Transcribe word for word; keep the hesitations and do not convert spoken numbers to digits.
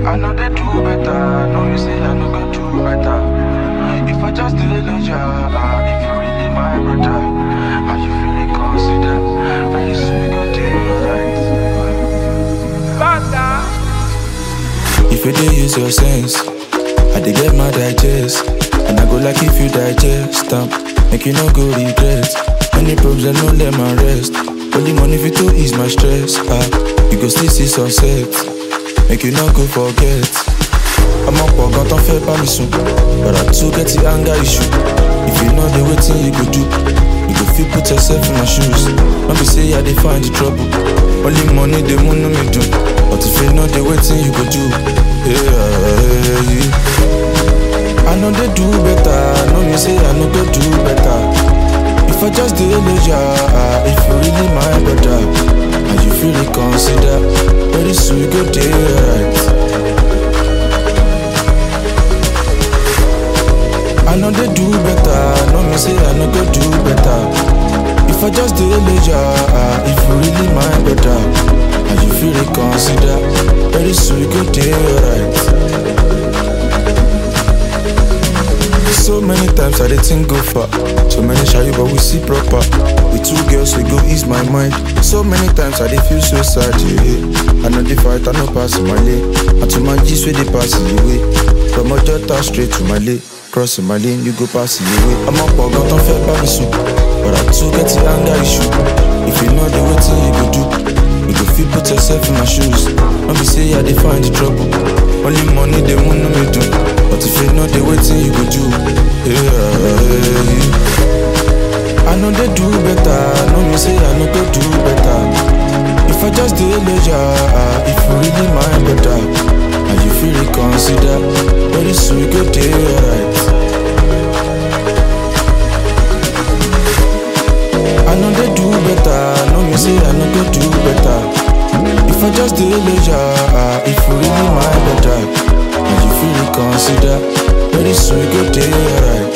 I know they do better. No, you say I know go do better. If I just did it, yeah, if you really my brother, how you feeling consider? Very soon we go do right. Banda. If you dey use your sense, I dey get my digest, and I go like if you digest them, make you no go regret. Any problems, no let my rest. Only money fit to ease my stress. Ah, you go still see sunset, make you no go forget. I'm up for gun, don't pas me soon, but I too get the anger issue. If you know the waiting you go do, you go feel put yourself in my shoes. Don't be say I dey find the trouble. Only money the moon no me do, but if you know the waiting you go do, yeah, yeah. I know they do better. No me say I know go do better. If I just do it, yeah, if you really my brother, and you feel it consider, very soon we go day right. I know they do better, no me say I know go do better. If I just do it, yeah, if you really my brother, and you feel it consider, very soon we go day right. So many times I did think go far. So many shy but we see proper. With two girls we go ease my mind. So many times I did feel so sad, yeah. I know the fight, I know pass my lane. And to my G's where they pass the way. From my daughter straight to my lane. Crossing my lane, you go pass the way. I'm up for gun, don't feel bad soon, but I too get the anger issue. If you know the waiting you go do, you go feel put yourself in my shoes. Don't be say I dey find the trouble. Only money the moon no me do, but if you know the waiting you go do, yeah. I know they do better. No me say I know go do better. If I just do it, yeah, if you really my brother, and you feel it consider, very soon we go day right. I know they do better. No me say I know go do better. If I just do it, yeah, if you really my brother, and you feel it consider, very soon we go day right.